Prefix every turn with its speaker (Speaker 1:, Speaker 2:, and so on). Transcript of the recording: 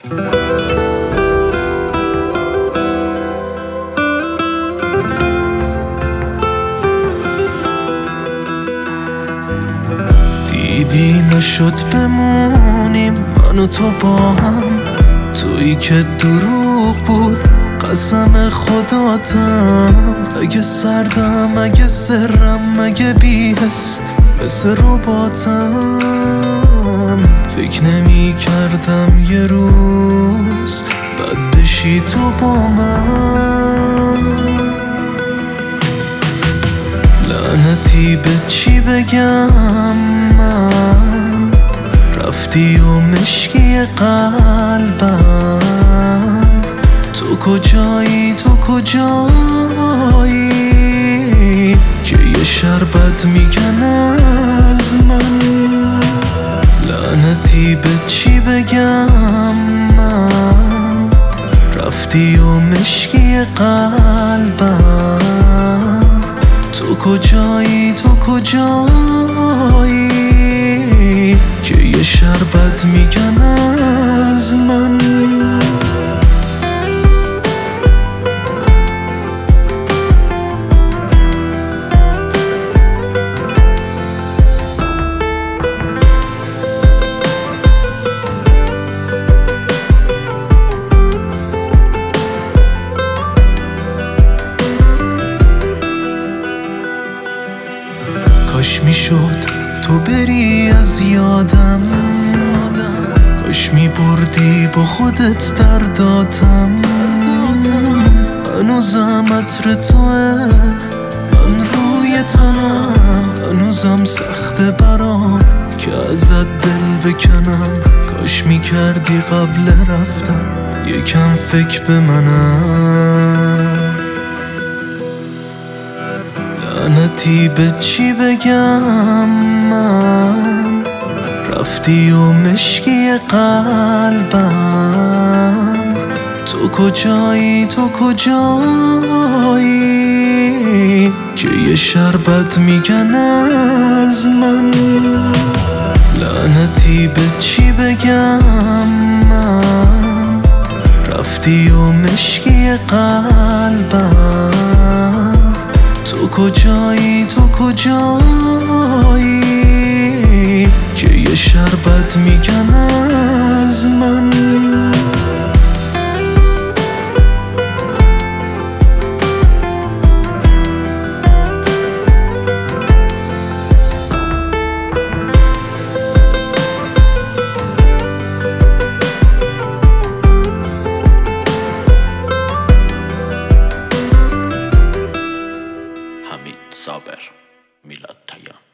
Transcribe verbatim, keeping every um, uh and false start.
Speaker 1: دیدی نشد بمونیم من و تو با هم، تویی که دروغ بود قسم خداتم. اگه سردم اگه سرم اگه بی‌حس مثل رباتم، فکر نمی کردم یه روز بد بشی تو با من. لعنتی به چی بگم من، رفتی و مشکی قلبم. تو کجایی تو کجایی که یه شربت میگن از من. لعنتی به چی بگم من، رفتی و مشکی قلبم. تو کجایی تو کجایی که یه شربت میگن از من. کاش میشد تو بری از یادم، کاش میبردی با خودت درداتم. هنوزم عطر توه من روی تنم، هنوزم سخته برام که ازت دل بکنم. کاش میکردی قبل رفتن یکم فکر به منم. لعنتی به چی بگم من، رفتی و مشکی قلبم. تو کجایی تو کجایی که یه شربت میگن از من. لعنتی به چی بگم من، رفتی و مشکی قلبم. تو کجایی تو کجایی که یه شربت میگن از من.
Speaker 2: حمید صابر، میلاد طیان.